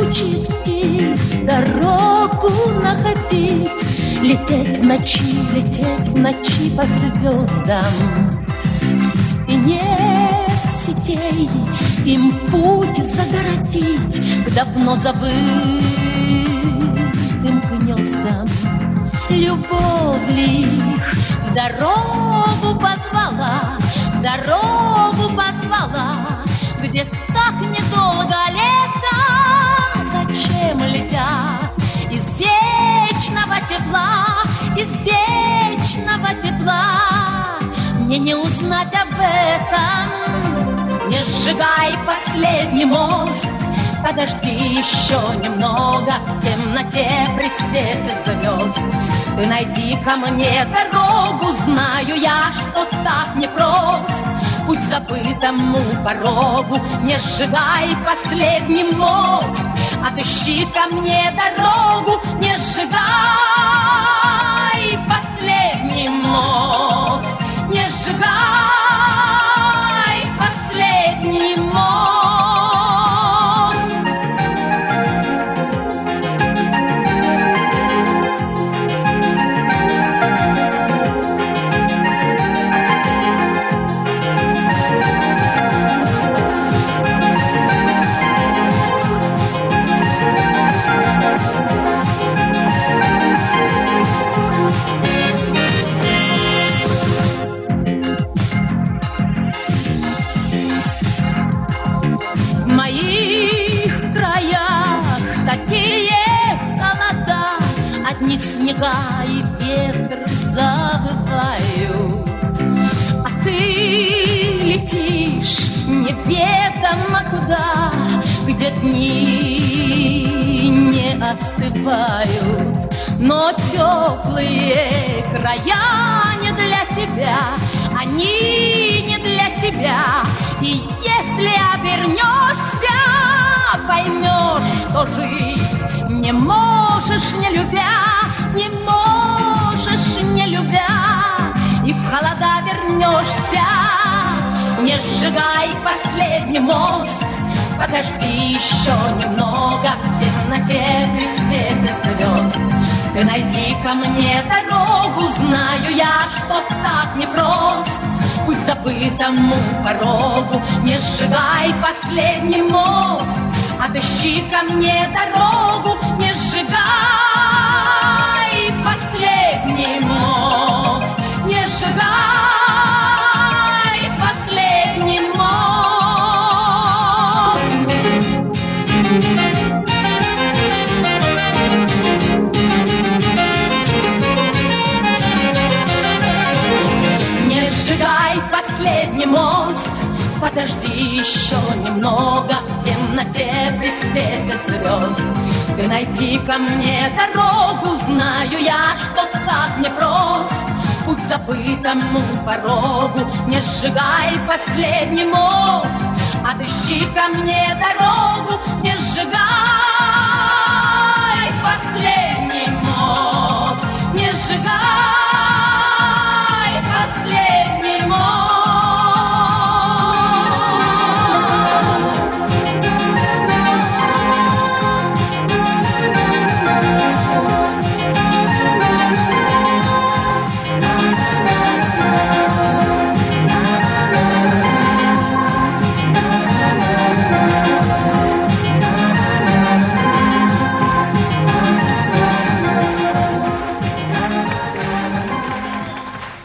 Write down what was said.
учит птиц дорогу находить, лететь в ночи по звездам. И нет сетей им путь загородить к давно забытым гнездам. Любовь лишь в дорогу позвала, где так недолго лето. Зачем летят из вечного тепла, мне не узнать об этом. Не сжигай последний мост, подожди еще немного в темноте при свете звезд. Ты найди ко мне дорогу, знаю я, что так непрост. Путь забытому порогу, не сжигай последний мост. Отыщи ко мне дорогу, не сжигай последний мост. Не сжигай последний мост. В моих краях такие холода, одни снега и ветер завывают. А ты летишь неведомо куда, где дни не остывают. Но теплые края не для тебя, они не для тебя. И если обернешься, поймешь, что жить не можешь, не любя, не можешь, не любя. И в холода вернешься, не сжигай последний мост. Подожди еще немного в темноте при свете звезд. Ты найди ко мне дорогу, знаю я, что так непрост. Путь забытому порогу, не сжигай последний мост. Отыщи ко мне дорогу, не сжигай последний мост. Не сжигай последний мост. Не сжигай последний мост. Подожди еще немного в темноте при свете звезд. Ты найди ко мне дорогу, знаю я, что так непрост. Путь забытому порогу, не сжигай последний мост. Отыщи ко мне дорогу,